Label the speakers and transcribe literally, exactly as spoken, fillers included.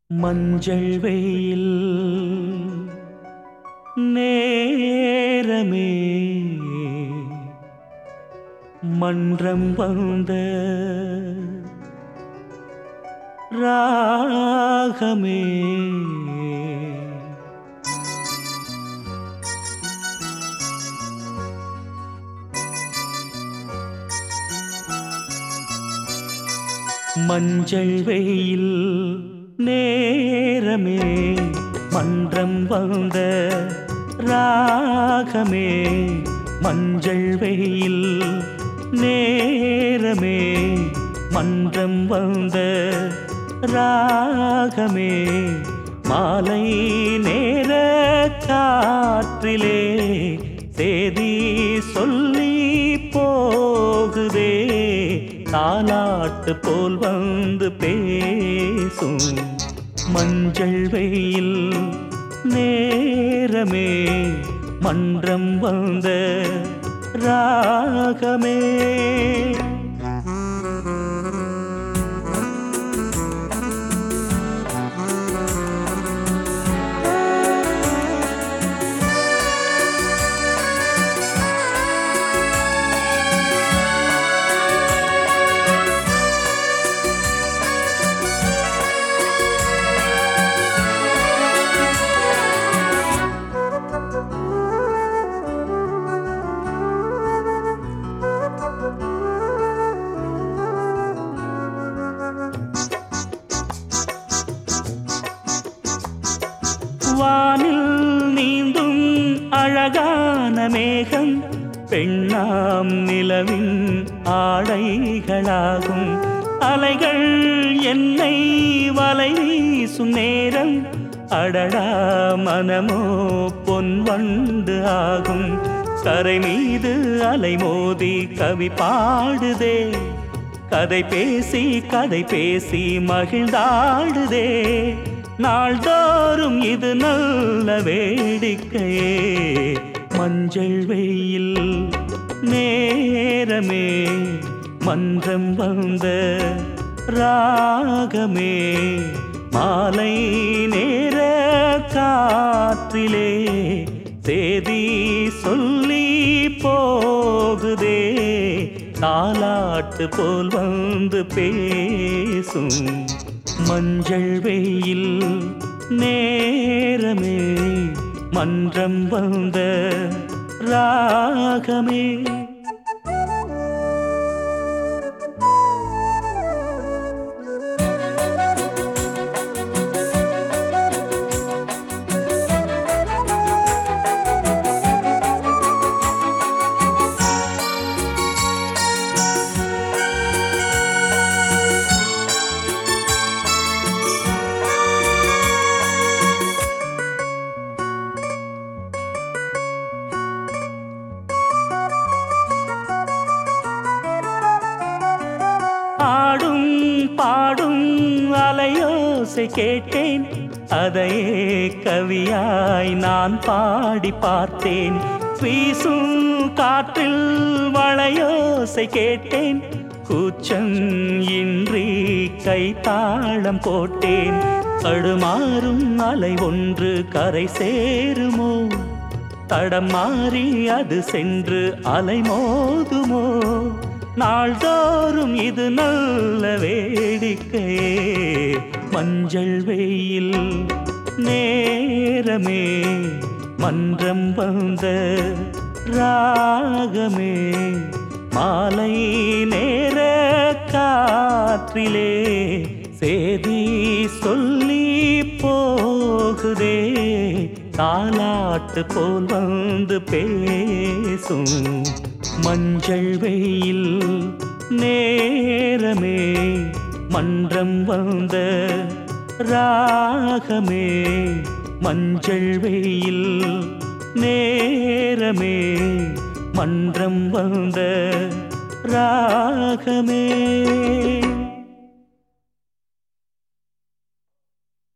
Speaker 1: மஞ்சள் வெயில் நேரமே மன்றம் வந்த ராகமே மஞ்சள் வெயில் நேரமே மன்றம் வந்த ராகமே மஞ்சள் வெயில் நேரமே மன்றம் வந்த ராகமே மாலை நேர காற்றிலே சேதி சொல்லி போகுதே தாலாட்டு போல் வந்து பேசும் மஞ்சள் வெயில் நேரமே மன்றம் வந்த ராகமே வானில் நீந்தும் அழகான மேகம் பெண்ணாம் நிலவின் ஆடைகளாகும் அலைகள் என்னை வலை வீசும் நேரம் அடடா மனமோ பொன் வண்டு ஆகும் கரை மீது அலை மோதி கவி பாடுதே கதை பேசி கதை பேசி மகிழ்ந்தாடுதே நாள்தோறும் இது நல்ல வேடிக்கையே மஞ்சள் வெயில் நேரமே மன்றம் வந்த ராகமே மாலை நேர காற்றிலே சேதி சொல்லி போகுதே தாலாட்டு போல் வந்து பேசும் மஞ்சள் வெயில் நேரமே மன்றம் வந்த ராகமே ஆடும் பாடும் அலையோசை கேட்டேன் அதையே கவியாய் நான் பாடி பார்த்தேன் வீசும் காற்றில் வளையோசை கேட்டேன் கூச்சம் இன்றி கைத்தாளம் போட்டேன் தடுமாறும் அலை ஒன்று கரை சேருமோ தடம் மாறி அது சென்று அலை மோதுமோ நாள்தோறும் இது நல்ல வேடிக்கையே மஞ்சள் வெயில் நேரமே மன்றம் வந்த ராகமே மாலை நேர காற்றிலே சேதி சொல்லி போகுதே தாலாட்டு போல் வந்து பேசும் மஞ்சள் வெயில் நேரமே மன்றம் வந்த ராகமே மஞ்சள் வெயில் நேரமே மன்றம் வந்த ராகமே